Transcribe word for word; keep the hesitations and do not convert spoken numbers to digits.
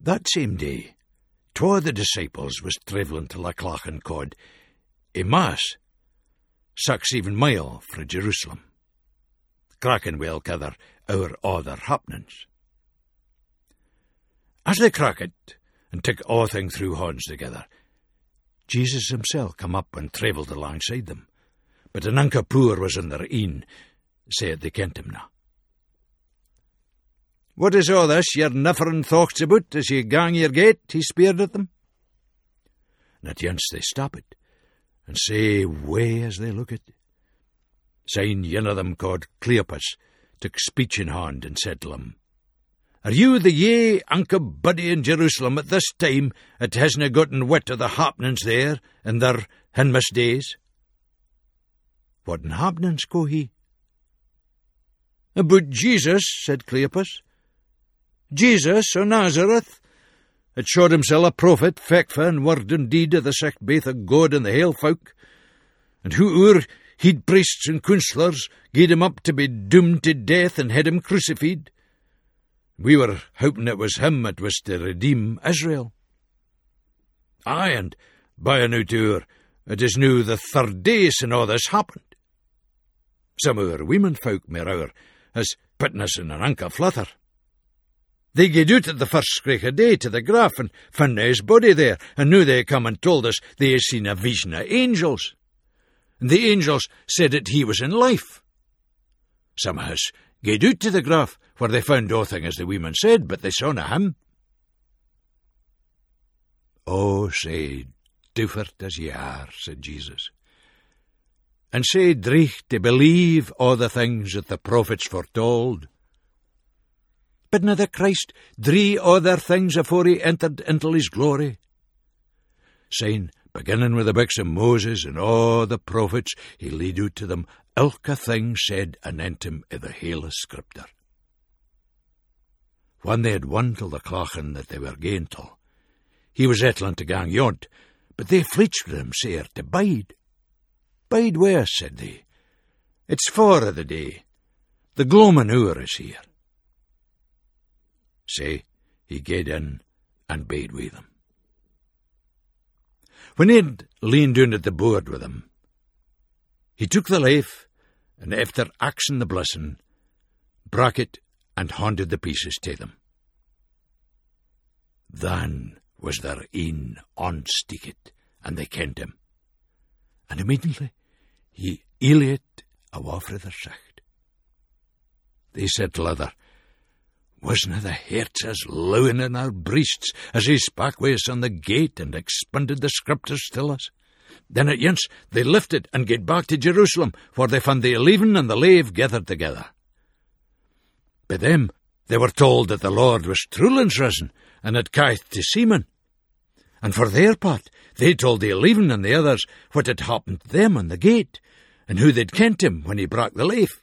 That same day, twa of the disciples was travelling to Lachlachan called Emmaus, six even mile frae Jerusalem, cracking well together our other happenings. As they cracked and took all things through hands together, Jesus himself come up and travelled alongside them, but an anka poor was in their een, said they kent him na. What is all this you're niffering thoughts about as ye gang your gate? He speered at them. And at once they stop it, and say way as they look it. Syne one of them called Cleopas took speech in hand and said to him, Are you the ye anka buddy in Jerusalem at this time that hasna gotten wit of the happenings there in their Hinmas days? What'n happenings, go he? About Jesus, said Cleopas. Jesus o' Nazareth, it showed himself a prophet, feckfa and word and deed of the sicht baith of God and the hale folk, and who o'er he'd priests and counsellors gied him up to be doomed to death and had him crucified. We were hoping it was him that was to redeem Israel. Aye, and by an out hour, it is now the third day sin all this happened. Some of our women folk, merour, has pitten us in an anka flutter. They gaed out at the first scraich of day to the grave and found his body there, and now they come and told us they had seen a vision of angels. And the angels said that he was in life. Some of us gaed out to the grave, where they found nothing as the women said, but they saw na him. Oh, say, doofert as ye are, said Jesus, and say dreich to believe all the things that the prophets foretold. Bidna the Christ three other things afore he entered into his glory? Saying, beginning with the books of Moses and all the prophets, he laid out to them ilka thing said anent him i the hele scripture. When they had won till the clachan that they were gain till, he was etling to gang yont, but they fleeched with him, sayer, to bide. Bide where, said they. It's four of the day. The gloaming hour is here. Say, he gaed in and bade with them. When he had leaned down at the board with them, he took the leaf, and after axing the blessing, brak it and handed the pieces to them. Then was their een onsteeked, and they kent him. And immediately he eeliet awa frae their sicht. They said to other, Wasna the hearts as lowing in our breasts as he spak wi' us on the gate and expounded the scriptures till us? Then at once they lifted and gaed back to Jerusalem, where they found the eleven and the lave gathered together. By them they were told that the Lord was truly risen, and had ca'd to Simon. And for their part, they told the eleven and the others what had happened to them on the gate, and who they'd kent him when he brak the leaf.